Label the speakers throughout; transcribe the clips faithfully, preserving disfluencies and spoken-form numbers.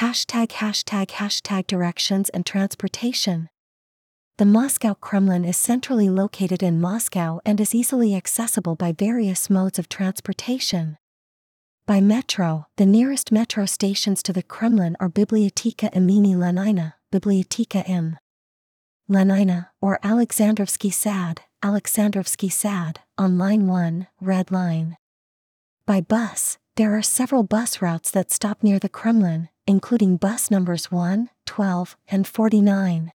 Speaker 1: Hashtag hashtag hashtag directions and transportation. The Moscow Kremlin is centrally located in Moscow and is easily accessible by various modes of transportation. By metro, the nearest metro stations to the Kremlin are Biblioteka imeni Lenina, Biblioteka im. Lenina, or Alexandrovsky Sad, Alexandrovsky Sad, on Line one, Red Line. By bus, there are several bus routes that stop near the Kremlin, including bus numbers one, twelve, and forty-nine.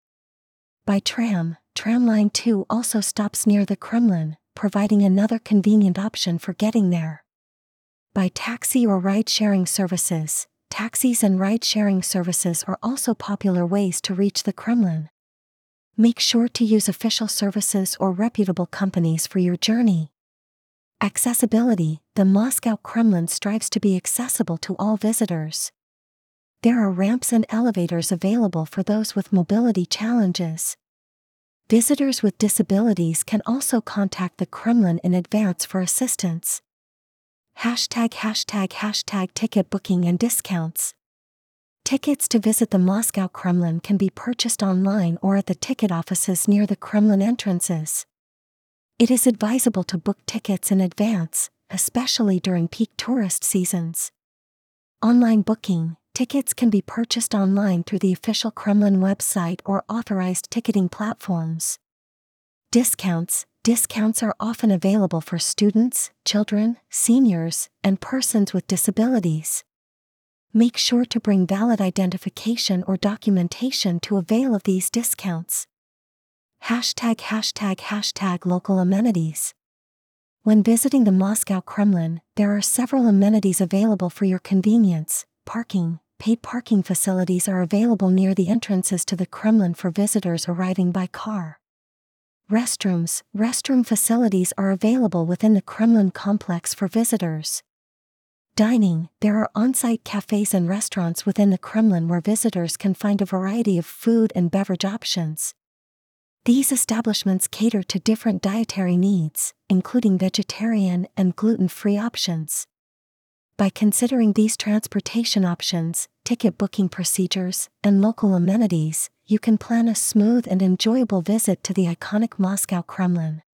Speaker 1: By tram, Tramline two also stops near the Kremlin, providing another convenient option for getting there. By taxi or ride-sharing services, taxis and ride-sharing services are also popular ways to reach the Kremlin. Make sure to use official services or reputable companies for your journey. Accessibility. The Moscow Kremlin strives to be accessible to all visitors. There are ramps and elevators available for those with mobility challenges. Visitors with disabilities can also contact the Kremlin in advance for assistance. Hashtag hashtag hashtag ticket booking and discounts. Tickets to visit the Moscow Kremlin can be purchased online or at the ticket offices near the Kremlin entrances. It is advisable to book tickets in advance, especially during peak tourist seasons. Online booking. Tickets can be purchased online through the official Kremlin website or authorized ticketing platforms. Discounts. Discounts are often available for students, children, seniors, and persons with disabilities. Make sure to bring valid identification or documentation to avail of these discounts. Hashtag hashtag hashtag local amenities. When visiting the Moscow Kremlin, there are several amenities available for your convenience. Parking. Paid parking facilities are available near the entrances to the Kremlin for visitors arriving by car. Restrooms. Restroom facilities are available within the Kremlin complex for visitors. Dining. There are on-site cafes and restaurants within the Kremlin where visitors can find a variety of food and beverage options. These establishments cater to different dietary needs, including vegetarian and gluten-free options. By considering these transportation options, ticket booking procedures, and local amenities, you can plan a smooth and enjoyable visit to the iconic Moscow Kremlin.